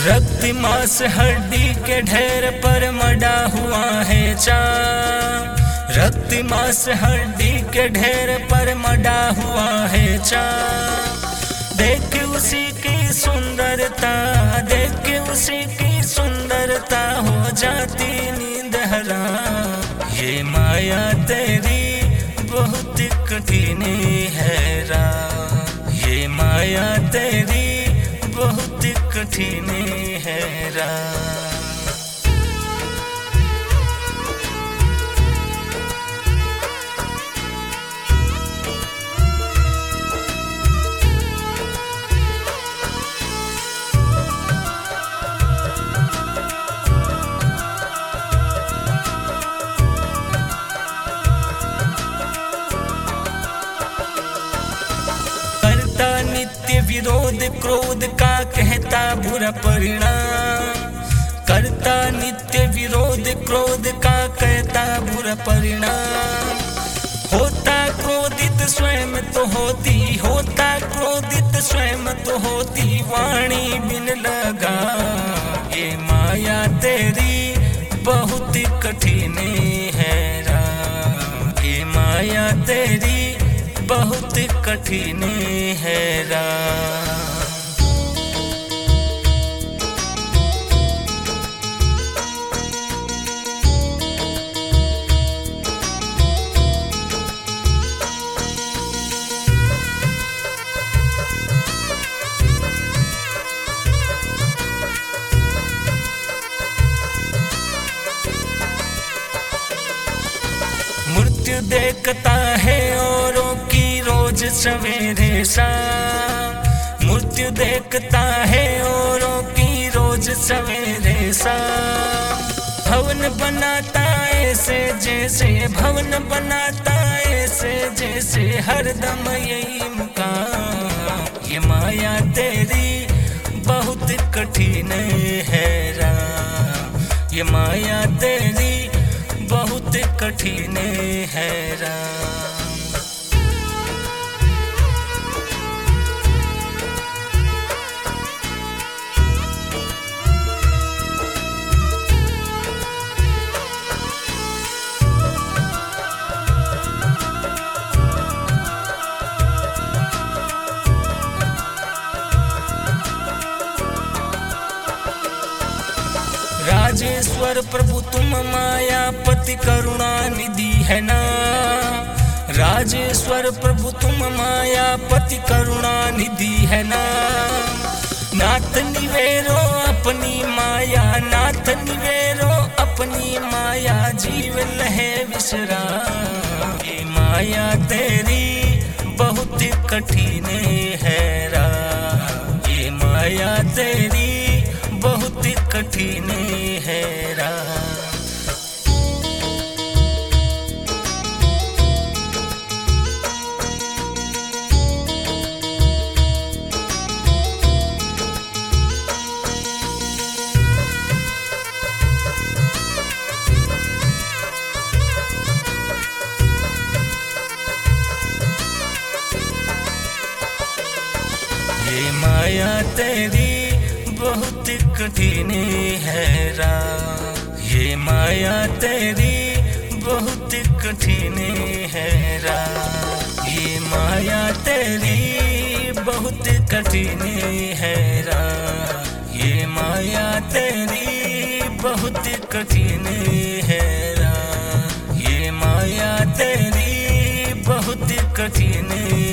रक्त मांस हड्डी के ढेर पर मड़ा हुआ है चाँद। रक्त मांस हड्डी के ढेर पर मड़ा हुआ है चाँद। देख उसी की सुंदरता, देख उसी की सुंदरता हो जाती नींद हराम। ये माया तेरी बहुत कठिन है राम। ये माया तेरी बहुत कठिन है राम। नित्य विरोध क्रोध का कहता बुरा परिणाम। करता नित्य विरोध क्रोध का कहता बुरा परिणाम। होता क्रोधित स्वयं तो होती, होता क्रोधित स्वयं तो होती वाणी बिन लगा। ये माया तेरी बहुत कठिन है राम। ये माया तेरी बहुत कठिन है राम। मृत्यु देखता है औरों की रोज सवेरे शाम। मृत्यु देखता है औरों की रोज सवेरे शाम। भवन बनाता ऐसे जैसे, भवन बनाता ऐसे जैसे हरदम यही मुकाम। ये माया तेरी बहुत कठिन है राम। ये माया तेरी बहुत कठिन है राम। राजेश्वर प्रभु तुम मायापति करुणा निधि है ना। राजेश्वर प्रभु तुम मायापति करुणा निधि है ना। नाथ निवेरो अपनी माया, नाथ निवेरो अपनी माया जीव लहे विश्राम। ये माया तेरी बहुत कठिन है राम। ये माया तेरी बहुत कठिन है राम। ये माया तेरी बहुत कठिन है राम। ये माया तेरी बहुत कठिन है राम। ये माया तेरी बहुत कठिन है राम। ये माया तेरी बहुत कठिन है राम। ये माया तेरी बहुत कठिन